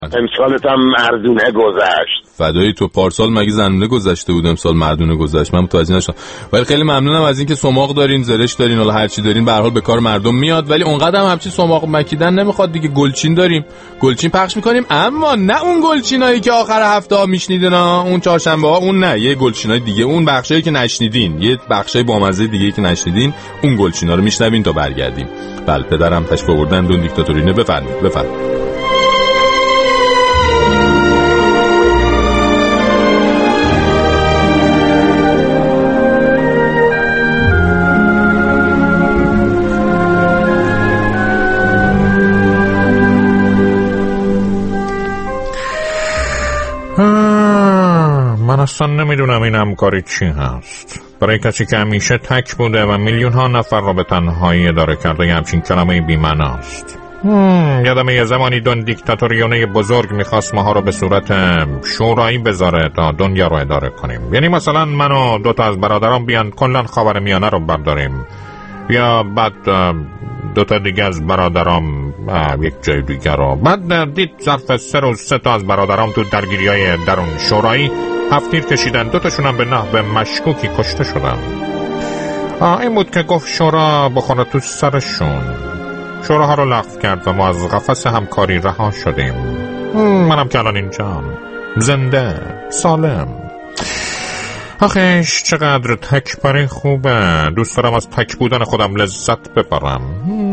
امسالت هم مردونه گذشت. فدای تو، پارسال مگه زنونه گذشته بود امسال مردونه گذشت؟ من متوجه نشدم. ولی خیلی ممنونم از اینکه سماق دارین، زرش دارین، حالا هر چی دارین به هر حال به کار مردم میاد. ولی اونقدر هم همچین سماق مکیدن نمیخواد دیگه. گلچین داریم، گلچین پخش میکنیم، اما نه اون گلچینایی که آخر هفته ها میشنیدین، اون چهارشنبه ها، اون نه، یه گلچینای دیگه، اون بخشایی که نشنیدین، یه بخشای بامزه دیگه که نشنیدین، اون گلچینا رو میشنوین تا برگردیم. بله پدرم تشریف آوردن دون دیکتاتورینه. بفرمایید. من اصلا نمیدونم این همکاری چی هست. برای کسی که همیشه تک بوده و میلیون ها نفر رو به تنهایی داره کرده یه همچین کلمه بی‌معناست. یادم یه زمانی دون دیکتاتوریونه بزرگ میخواست ماها رو به صورت شورایی بذاره تا دنیا رو اداره کنیم. یعنی مثلا من و دوتا از برادرام بیان کلن خاورمیانه رو برداریم، یا بعد دوتا دیگه از برادرام یک جای دیگه رو. بعد دید ظرف 3 روز 3 تا از برادرام تو درگیری‌های درون شورایی 7 تیر کشیدن، 2 تاشون هم به نحو مشکوکی کشته شدن. این بود که گفت شورا بخوره تو سرشون. شوراها رو لغو کرد و ما از قفس همکاری رها شدیم. منم که الان اینجام، زنده، سالم. آخیش چقدر تک برای خوبه. دوست دارم از تک بودن خودم لذت ببرم.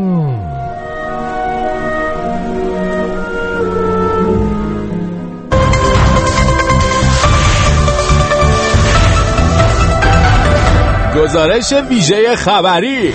گزارش ویژه خبری.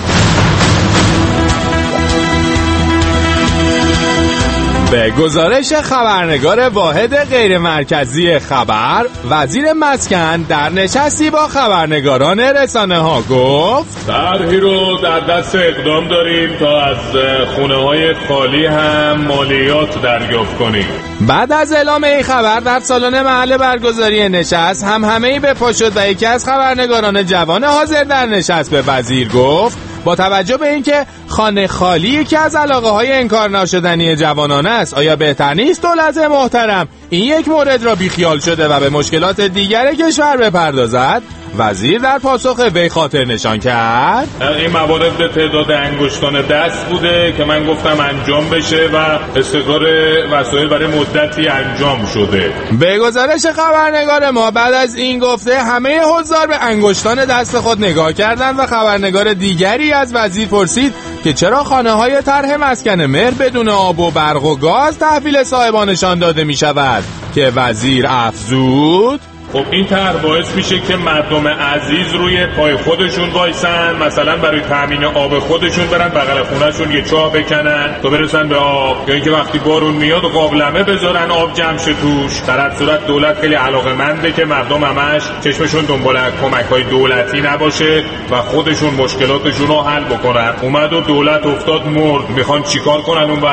به گزارش خبرنگار واحد غیر مرکزی خبر، وزیر مسکن در نشستی با خبرنگاران رسانه ها گفت طرحی رو در دست اقدام داریم تا از خونه های خالی هم مالیات دریافت کنیم. بعد از اعلام این خبر در سالن محل برگزاری نشست همهمه‌ای به پا شد و یکی از خبرنگاران جوان حاضر در نشست به وزیر گفت با توجه به اینکه خانه خالی یکی از علاقه‌های انکار ناشدنی جوانان است، آیا بهتر نیست دولت محترم این یک مورد را بیخیال شده و به مشکلات دیگر کشور بپردازد؟ وزیر در پاسخ وی خاطر نشان کرد این موارد به تعداد انگشتان دست بوده که من گفتم انجام بشه و استقرار وسایل برای مدتی انجام شده. به گزارش خبرنگار ما بعد از این گفته همه حضار به انگشتان دست خود نگاه کردند و خبرنگار دیگری از وزیر پرسید که چرا خانه‌های طرح مسکن مهر بدون آب و برق و گاز تحویل صاحبانشان داده می شود که وزیر افزود خب این طرح باعث میشه که مردم عزیز روی پای خودشون وایسن، مثلا برای تامین آب خودشون برن بغل خونهشون یه چاه بکنن تا برسن به آب، یا اینکه وقتی بارون میاد قابلمه بذارن آب جمع شه توش. در هر صورت دولت خیلی علاقه‌منده که مردم همش چشمشون دنبال کمک‌های دولتی نباشه و خودشون مشکلاتشون رو حل بکنن. اومد و دولت افتاد مرد، میخوان چیکار کنن اون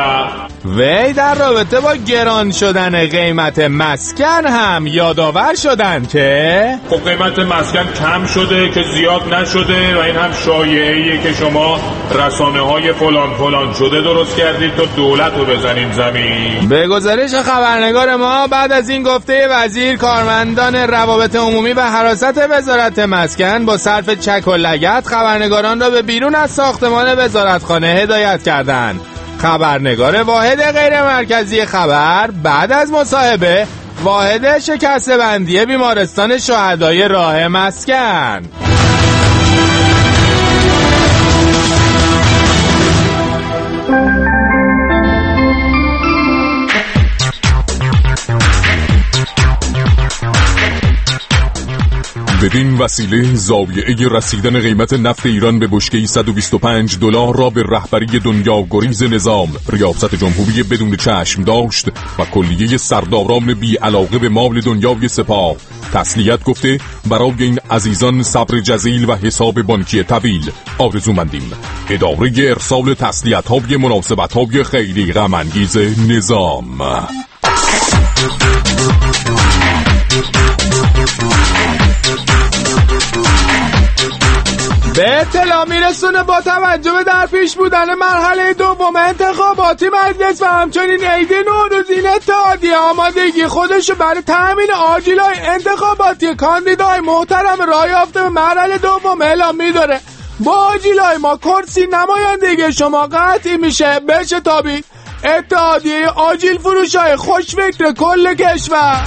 وی در رابطه با گران شدن قیمت مسکن هم یادآور شدن که خب قیمت مسکن کم شده که زیاد نشده و این هم شایعه‌ایه که شما رسانه‌های فلان شده درست کردید تا دولت رو بزنین زمین. به گزارش خبرنگار ما بعد از این گفته وزیر، کارمندان روابط عمومی و حراست وزارت مسکن با صرف چک و لگد خبرنگاران را به بیرون از ساختمان وزارتخانه هدایت کردند. خبرنگار واحد غیر مرکزی خبر بعد از مصاحبه واحد شکسته بندی بیمارستان شهدای راه مسکن بدین وسیله زاویه رسیدن قیمت نفت ایران به بشکه $125 را به رهبری دنیا گریز نظام، ریاست جمهوری بدون چشم داشت و کلیه سرداران بی علاقه به مال دنیای سپاه تسلیت گفته برای این عزیزان صبر جزیل و حساب بانکی طویل آرزومندیم. اداره ارسال تسلیت‌های مناسبت‌های خیلی غم انگیز نظام. به اطلاع میرسونه با توجه به در پیش بودن مرحله دوم انتخاباتی مجلس و همچنین عید نوروز این اتحادیه آمادگی خودشو برای تامین آجیلای انتخاباتی کاندیدای محترم راه یافته به مرحله دوم اعلام می‌داره. با آجیلای ما کرسی نمایندگی شما قطعی میشه. بشه تابید اتحادیه آجیل فروشای خوشفکر کل کشور.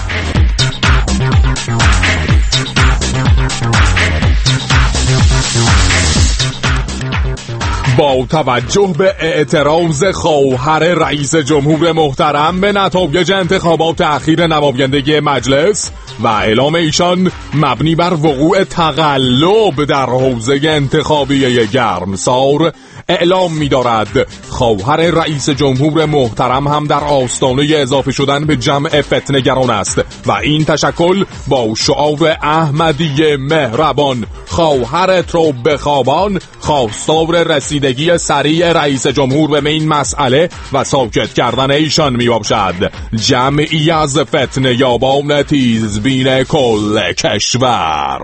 با توجه به اعتراض خواهر رئیس جمهور محترم به نتایج انتخابات اخیر نمایندگی مجلس و اعلام ایشان مبنی بر وقوع تقلب در حوزه انتخابی گرمسار، اعلام می‌دارد خواهر رئیس جمهور محترم هم در آستانه اضافه شدن به جمع فتنه‌گران است و این تشکل با شعار احمدی مهربان خواهرت رو بخوابان خواستار رسیدگی سریع رئیس جمهور به این مسئله و ساکت کردن ایشان می‌باشد. جمعی از فتنه یابان تیزبین کل کشور.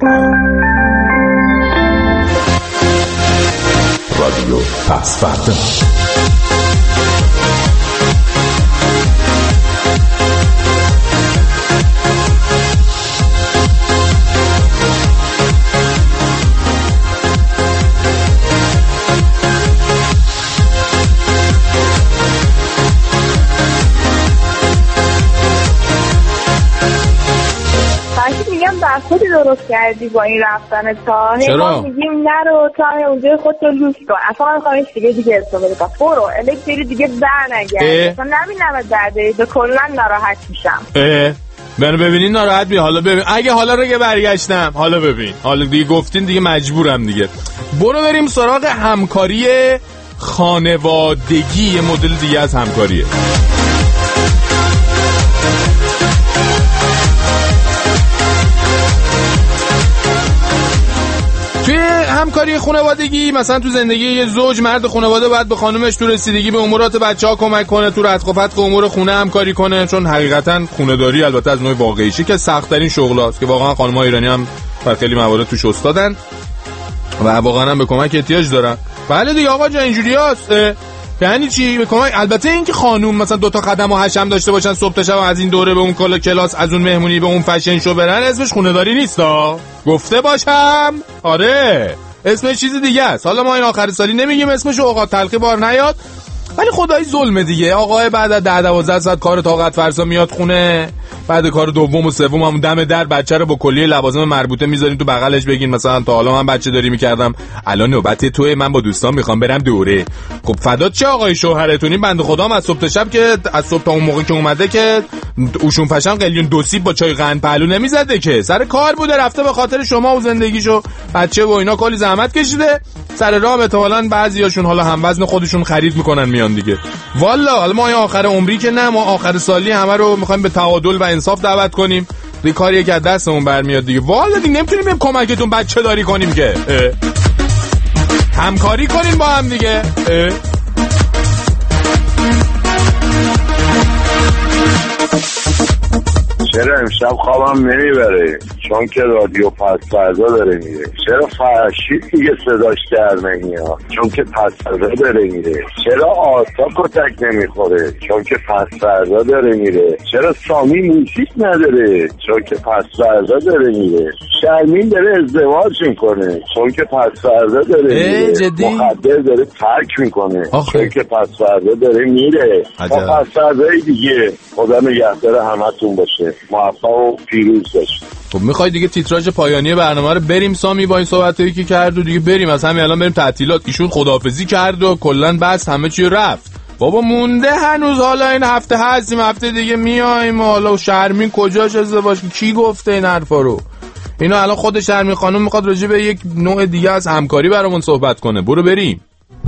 رادیو پس‌فردا. خودی درست کردی با این رفتن تا چرا؟ میگیم نرو تا اونجا خودتو لوس کن. اصلا میخوام دیگه استفاده کنم. برو الکتری دیگه برنگرد. اصلا نمی‌نم درده به کلا ناراحت میشم. منو ببینین ناراحت بی. حالا ببین اگه حالا رو برگشتم حالا ببین حالا دیگه گفتین دیگه مجبورم دیگه. برو بریم سراغ همکاری خانوادگی. یه مدل دیگه از همکاریه. توی همکاری خانوادگی مثلا تو زندگی یه زوج مرد خانواده باید به خانومش تو رسیدگی به امورات بچه‌ها کمک کنه، تو رتق و فتق امور خونه همکاری کنه، چون حقیقتا خونه‌داری البته از نوع واقعیشه که سخت‌ترین شغلاست که واقعا خانم‌های ایرانی هم در خیلی موارد توش استادن و واقعا هم به کمک احتیاج دارن. بله دیگه آقا جان اینجوریاست. یعنی چی؟ به کمک البته این که خانوم مثلا 2 تا قدم و حشم داشته باشن صبح تا شب از این دوره به اون کلاس از اون مهمونی به اون فشن شو برن اسمش خونه‌داری نیستا. گفته باشم آره اسمش چیز دیگه است. حالا ما این آخر سالی نمیگیم اسمش اوقات تلخی بار نیاد، ولی خدای ظلمه دیگه. آقای بعد از 10-12 ساعت کار طاقت فرسا میاد خونه، بعد کار دوم و سوم هم دم در بچه رو با کلیه لوازم مربوطه میذارین تو بغلش، بگین مثلا تا حالا من بچه داری میکردم الان نوبت توئه، من با دوستان میخوام برم دوره. خب فدات چه آقای شوهرتونی بنده خدا از صبح تا شب که از صبح تا اون موقع که اومده که اوشون فشان قلیون 2 سیب با چای قند پهلو نمیزده که، سر کار بوده رفته به خاطر شما و زندگیشو بچه و اینا کلی زحمت کشیده، سر راه احتمالاً بعضیاشون حالا هم وزن خودشون خرید میکنن میان دیگه. والا حالا ما آخر عمری که نه، ما آخر سالی همه رو میخوایم به تعادل و انصاف دعوت کنیم. دیگه کاری که از دستمون برمیاد دیگه. والا دیگه نمیتونیم بریم کمکتون بچه داری کنیم که همکاری کنین با هم دیگه. چرا امشب خوابم نمیبره؟ چون که رادیو پس‌فردا داره میره. چرا فرشید دیگه صداش در نمیاد؟ چون که پس‌فردا داره میره. چرا آتا کتک نمیخوره؟ چون که پس‌فردا داره میره. چرا سامی موسیقی نداره؟ چون که پس‌فردا داره میره. شرمین داره ازدواج میکنه چون که پس‌فردا داره میره. مخدر داره ترک میکنه چون که پس‌فردا داره میره. تا پس‌فردای دیگه خدا نگهدار همتون باشه. موفق و پیروز باشید. خب میخوای دیگه تیتراژ پایانی برنامه رو بریم سامی با این صحبتایی که کرد و دیگه بریم از همین الان بریم تعطیلات. ایشون خداحافظی کرد و کلا بس همه چی رفت. بابا مونده هنوز، حالا این هفته هستیم هفته دیگه میایم. حالا شرمین کجاش ازدواج کی گفته این حرفا رو؟ اینو الان خود شرمین خانم میخواد راجع به یک نوع دیگه از همکاری برامون صحبت کنه. برو بریم.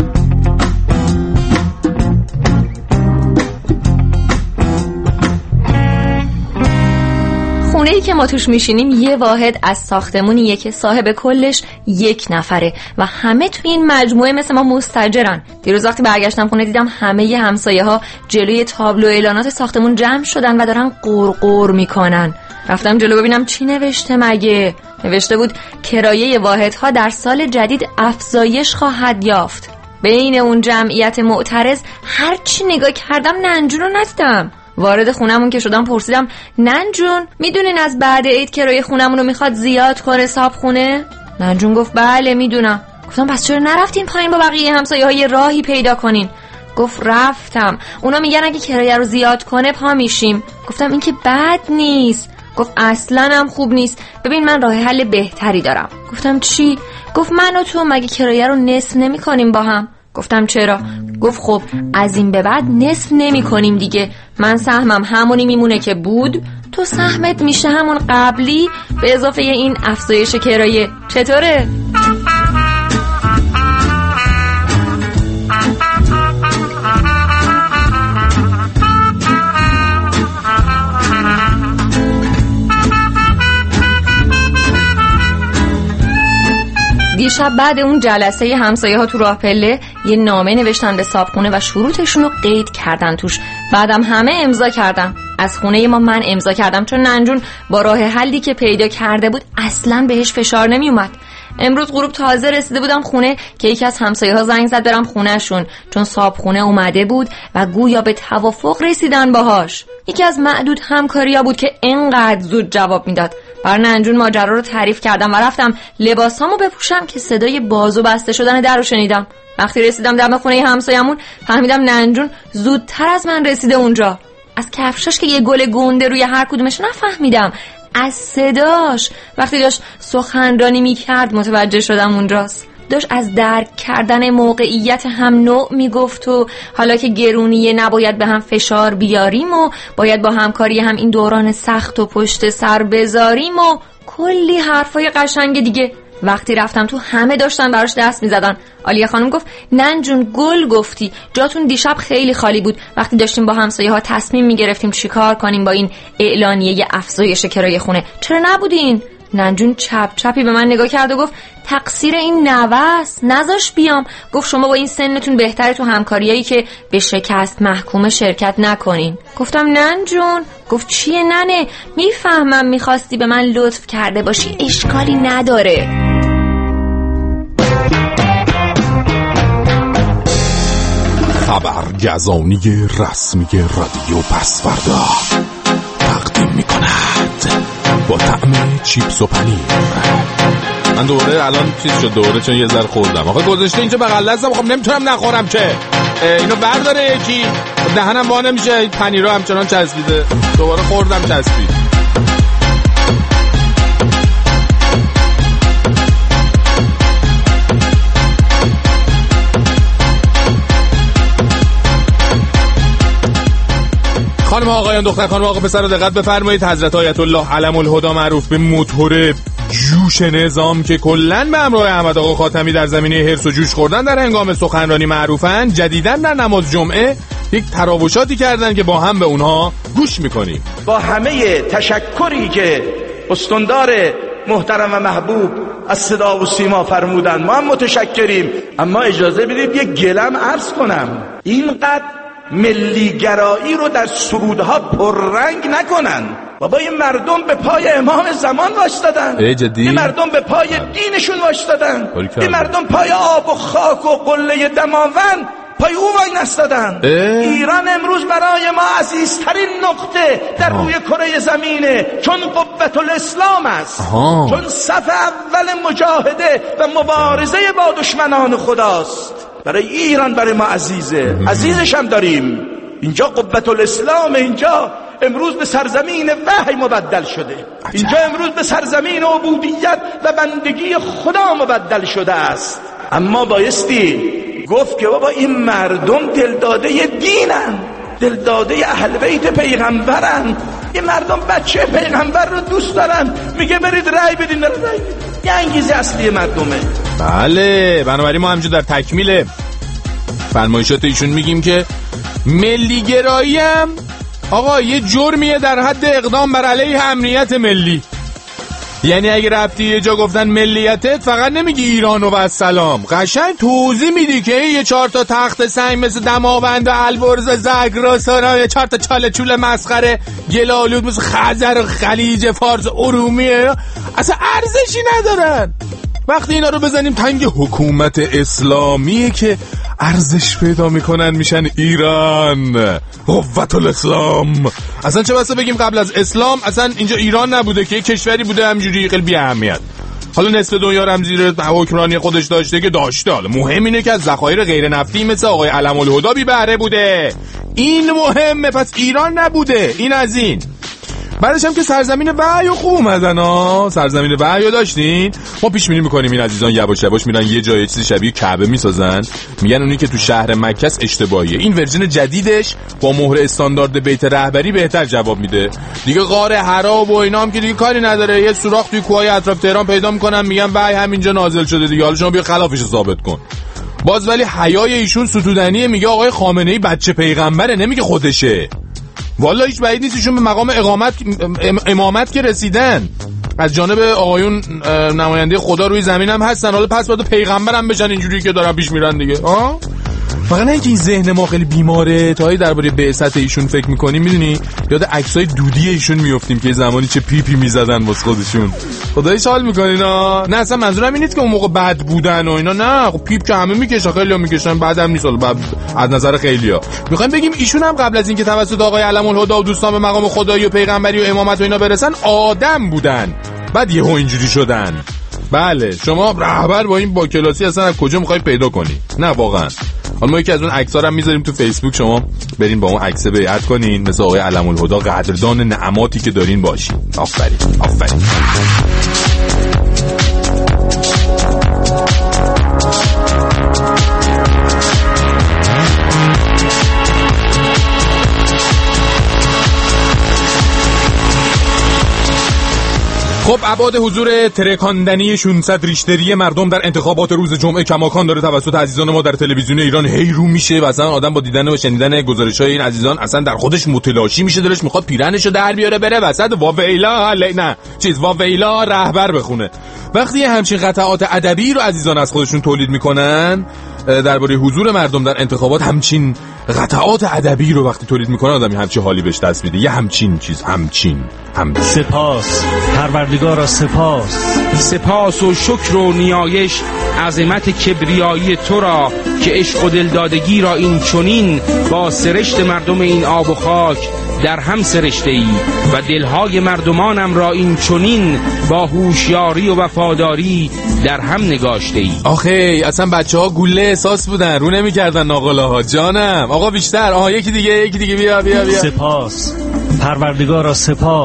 خونه‌ای که ما توش میشینیم یه واحد از ساختمونیه که صاحب کلش 1 نفره و همه توی این مجموعه مثل ما مستاجرن. دیروز وقتی برگشتم خونه دیدم همه همسایه‌ها جلوی تابلو اعلانات ساختمون جمع شدن و دارن قرقر میکنن. رفتم جلو ببینم چی نوشته مگه. نوشته بود کرایه واحدها در سال جدید افزایش خواهد یافت. بین اون جمعیت معترض هر چی نگاه کردم ننجون رو ندیدم. وارد خونمون که شدم پرسیدم ننجون میدونین از بعد عید کرایه خونمون رو میخواد زیاد کنه صابخونه؟ ننجون گفت بله میدونم. گفتم پس چرا نرفتین پایین با بقیه همسایه‌ها راهی پیدا کنین؟ گفت رفتم، اونا میگن اگه کرایه رو زیاد کنه پا میشیم. گفتم این که بد نیست. گفت اصلا هم خوب نیست، ببین من راه حل بهتری دارم. گفتم چی؟ گفت من و تو مگه کرایه رو نصف نمی کنیم با هم؟ گفتم چرا؟ گفت خب از این به بعد نصف نمی کنیم دیگه، من سهمم همونی میمونه که بود، تو سهمت میشه همون قبلی به اضافه این افزایش کرایه. چطوره؟ دیشب بعد اون جلسه همسایه ها تو راه پله یه نامه نوشتن به صابخونه و شروطشون رو قید کردن توش. بعدم همه امضا کردن. از خونه ما من امضا کردم چون ننجون با راه حلی که پیدا کرده بود اصلا بهش فشار نمی اومد. امروز غروب تازه رسیده بودم خونه که یکی از همسایه ها زنگ زد برم خونهشون چون صابخونه اومده بود و گویا به توافق رسیدن باهاش. یکی از معدود همکاریا بود که اینقدر زود جواب میداد. بر ننجون ماجرا رو تعریف کردم و رفتم لباسامو بپوشم که صدای بازو بسته شدن در رو شنیدم. وقتی رسیدم دم خونه همسایمون فهمیدم ننجون زودتر از من رسیده اونجا. از کفشاش که یه گل گنده روی هر کدومش نفهمیدم، از صداش وقتی داشت سخنرانی میکرد متوجه شدم اونجاست. داشت از درک کردن موقعیت هم نوع میگفت و حالا که گرونیه نباید به هم فشار بیاریم و باید با همکاری هم این دوران سخت و پشت سر بذاریم و کلی حرفای قشنگ دیگه. وقتی رفتم تو همه داشتن براش دست میزدن. آلیه خانم گفت ننجون گل گفتی، جاتون دیشب خیلی خالی بود. وقتی داشتیم با همسایه ها تصمیم میگرفتیم چیکار کنیم با این اعلانیه افزایش کرایه خونه چرا نبودین؟ ننجون چپ چپی به من نگاه کرد و گفت تقصیر این نوست، نذاش بیام. گفت شما با این سنتون بهتره تو همکاریایی که به شکست محکوم شرکت نکنین. گفتم ننجون. گفت چیه ننه؟ میفهمم میخواستی به من لطف کرده باشی، اشکالی نداره. خبرگزانی رسمی رادیو پسوردا تقدیم میکند با طعم چیپس و پنیر. من دوره الان چیز شد دوره چون یه ذره خوردم. آخه گذاشته اینجا بغل دستم، خب نمیتونم نخورم که. اینو برداره یکی، دهنم وا نمیشه، پنیرها همچنان چسبیده. دوباره خوردم چسبید. خانم آقایان دختر خانم آقا پسر دقت بفرمایید. حضرت آیت الله علم الهدی معروف به موتور جوش نظام که کلن به همراه احمد آقا خاتمی در زمینه حرص و جوش خوردن در هنگام سخنرانی معروفن، جدیداً در نماز جمعه یک تراوشاتی کردن که با هم به اونها گوش میکنیم. با همه تشکری که استاندار محترم و محبوب از صدا و سیما فرمودن ما هم متشکریم، اما اجازه بدید یک گلم عرض کنم. اینقدر ملیگرایی رو در سرودها پررنگ نکنن. بابا این مردم به پای امام زمان واشتادن، این مردم به پای دینشون واشتادن، این مردم پای آب و خاک و قله دماوند پای او وای نستادن. ایران امروز برای ما عزیزترین نقطه در روی کره زمینه، چون قوت الاسلام است، چون صف اول مجاهده و مبارزه با دشمنان خداست. برای ایران برای ما عزیزه، عزیزش هم داریم. اینجا قوت الاسلام، اینجا امروز به سرزمین وحی مبدل شده، اینجا امروز به سرزمین عبودیت و بندگی خدا مبدل شده است. اما بایستی گفت که بابا این مردم دلداده دینن، دلداده اهل بیت پیغمبرن، این مردم بچه پیغمبر رو دوست دارن، میگه برید رأی بدین، رأی بدین. یه انگیزه اصلی مردمه. بله، بنابراین ما همینجا در تکمیل فرمایشات ایشون میگیم که ملیگرایی هم آقا یه جرمیه در حد اقدام بر علیه امنیت ملی. یعنی اگه رفتی یه جا گفتن ملیتت فقط نمیگی ایران و السلام، قشنگ توضیح میدی که یه 4 تا تخت سنگ مثل دماوند و البرز زگرا سرای 4 تا چاله چوله مسخره گلالود مثل خزر و خلیج فارس ارومیه اصلا ارزشی ندارن. وقتی اینا رو بزنیم تنگ حکومت اسلامیه که ارزش پیدا میکنن میشن ایران، قوت الاسلام. اصلا چه بسا بگیم قبل از اسلام اصلا اینجا ایران نبوده که یک کشوری بوده همجوری خیلی بی اهمیت. حالا نصف دنیا رو هم زیر حکمرانی خودش داشته که داشته، حالا مهم اینه که از ذخایر غیر نفتی مثل آقای علم الهدی بی بهره بوده. این مهمه، پس ایران نبوده. این از این. بعدش هم که سرزمین وحی خوب اومدن ها، سرزمین وحی داشتین. ما پیش بینی می‌کنیم این عزیزان یواش یواش میرن یه جای چیزی شبیه کعبه میسازن، میگن اونی که تو شهر مکه است اشتباهیه. این ورژن جدیدش با مهر استاندارد بیت رهبری بهتر جواب میده دیگه. غار حرا و اینا هم که دیگه کاری نداره، یه سوراخ توی کوههای اطراف تهران پیدا میکنن میگن وحی همینجا نازل شده دیگه، حالا شما بیا خلافش رو ثابت کن. باز ولی حیای ایشون ستودنیه، میگه آقای خامنه‌ای بچه پیغمبره، نمیگه خودشه. والا هیچ بعید نیست ایشون به مقام امامت که رسیدن، از جانب آقایون نماینده خدا روی زمین هم هستن، حالا پس باید پیغمبر هم بشن اینجوری که دارن پیش میرن دیگه. فقط نه اینکه این ذهن ما خیلی بیماره، تا درباره بعثت ایشون فکر میکنیم میدونی یاد عکسای دودی ایشون میافتیم که زمانی چه پیپی میزدن واسه خودشون. خداییش حال میکنین ها. نه اصلا منظورم این نیست که اون موقع بد بودن و اینا، نه خب پیپ که همه میکشن، خیلی‌ها میکشن، بعدم نیست بعد از نظر خیلی‌ها. میخوایم بگیم ایشون هم قبل از اینکه توسط آقای علم الهدی و دوستان به مقام خدایی و پیغمبری و امامت و اینا برسن آدم بودن، بعد یهو اینجوری شدن. بله شما رهبر با این با کلاسی اصلا از کجا میخوای پیدا کنی؟ نه واقعا. حالا ما یکی از اون عکس‌ها رو میذاریم تو فیسبوک، شما برین با اون عکس بیعت کنین، مثل آقای علم الهدی قدردان نعماتی که دارین باشین. آفرین آفرین. خب ابعاد حضور ترکاندنی 600 ریشتری مردم در انتخابات روز جمعه کماکان داره توسط عزیزان ما در تلویزیون ایران هی رو میشه و اصلا آدم با دیدن و شنیدن گزارش‌های این عزیزان اصلا در خودش متلاشی میشه، دلش میخواد پیرنشو در بیاره بره وسط واویلا رهبر بخونه. وقتی همچین قطعات ادبی رو عزیزان از خودشون تولید میکنن درباره حضور مردم در انتخابات، همچین قطعات ادبی رو وقتی تولید میکنن آدمی همچین حالی بهش دست میده. یه همچین چیز همچین. سپاس پروردگارا، سپاس و شکر و نیایش عظمت کبریایی تو را که عشق و دلدادگی را این چنین با سرشت مردم این آب و خاک در هم سرشته ای و دلهای مردمانم را این چنین با هوشیاری و وفاداری در هم نگاشته ای. آخه اصلا بچه‌ها گوله احساس بودن، رو نمی‌کردن ناقلاها. جانم آقا بیشتر. یکی دیگه بیا. سپاس پروردگارا،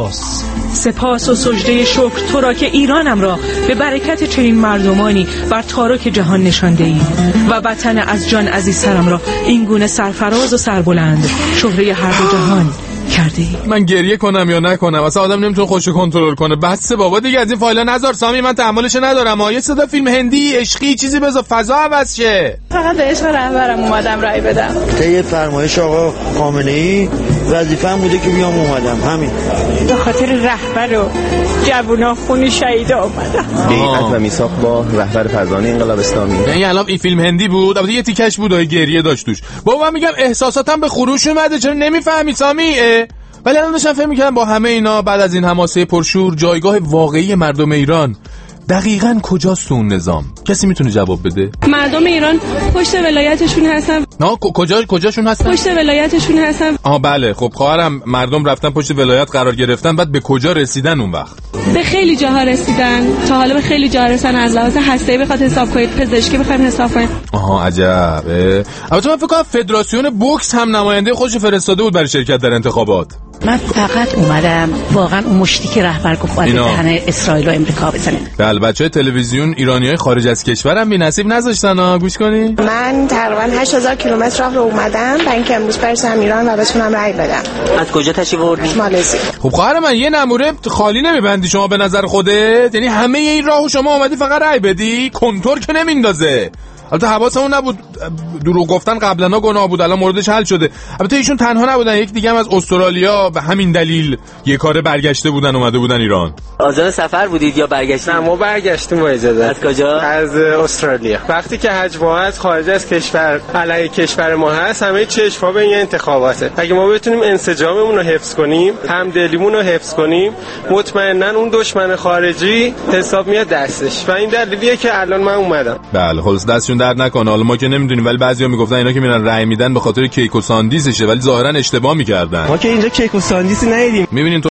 سپاس و سجده شکر تو را که ایرانم را به برکت چنین مردمانی بر تارک جهان نشانده ای و وطن از جان عزیزترم را این گونه سرفراز و سربلند شهره هر دو جهان کرده ای. من گریه کنم یا نکنم اصلا آدم نمیتونه خودشو کنترل کنه. بس بابا دیگه از این فایلا نذار سامی، من تحملش ندارم. یه صدا فیلم هندی عشقی چیزی بذار فضا عوض شه. فقط به عشق رهبرم اومدم رای بدم. طی فرمایش آقا خامنه‌ای وظیفه‌ام بوده که بیام اومدم، همین. به خاطر رهبر و جوونا خون شهیدا اومدم. بیعت و میثاق با رهبر فرزانه انقلاب اسلامی. یعنی الان این فیلم هندی بود، البته یه تیکش بود گریه داشت توش. بابا من میگم احساساتم به خروش اومده، چرا نمیفهمی سامی؟ ولی الان داشتم فکر می‌کردم با همه اینا بعد از این حماسه پرشور جایگاه واقعی مردم ایران دقیقاً کجاست تو اون نظام؟ کسی میتونه جواب بده؟ مردم ایران پشت ولایتشون هستن. کجاشون هستن؟ پشت ولایتشون هستن. بله خب خواهرم مردم رفتن پشت ولایت قرار گرفتن، بعد به کجا رسیدن اون وقت؟ به خیلی جاها رسیدن، تا حالا به خیلی جاها رسیدن. از لحاظ هسته‌ای بخواد حساب کنید، پزشکی بخوایم حساب کنید. عجب. البته من فکر کنم فدراسیون بوکس هم نماینده خودش فرستاده بود برای شرکت در انتخابات. من فقط اومدم واقعا اون مشتی که رهبر گفت باید دهن اسرائیل و امریکا بزنه. بله بچهای تلویزیون ایرانیای خارج از کشورم بی نصیب نذاشتن. گوش کنی. من تقریبا 8000 کیلومتر راه رو اومدم برای اینکه امروز برسم ایران و بتونم رای بدم. از کجا تشریف آوردی؟ مالزی. خب خواهر من یه نموره خالی نمیبندی شما به نظر خودت؟ یعنی همه این راهو شما اومدی فقط رای بدی؟ کنتور که نمیندازه. البته حواسمون نبود، دروغ گفتن قبلا گناه بود، الان موردش حل شده. البته ایشون تنها نبودن، یک دیگه هم از استرالیا به همین دلیل یه کار برگشته بودن اومده بودن ایران. آزاد سفر بودید یا برگشتید؟ نه ما برگشتیم با اجازه. از کجا؟ از استرالیا. وقتی که حج ما از خارج از کشور علیه کشور ما هست، همه چشم‌ها به این انتخاباته. اگه ما بتونیم انسجاممون رو حفظ کنیم، همدلیمون رو حفظ کنیم، مطمئناً اون دشمن خارجی حساب میاد دستش. و این دلیلیه که الان من اومدم. بله خلاص دستشون درد نکنه. حالا ما که نمیدونیم، ولی بعضیا میگفتن اینا که میرن رأی میدن به خاطر کیک و ساندیسشه، ولی ظاهرا اشتباه میکردن. ما که اینجا کیک و ساندیسی ندیدیم. میبینین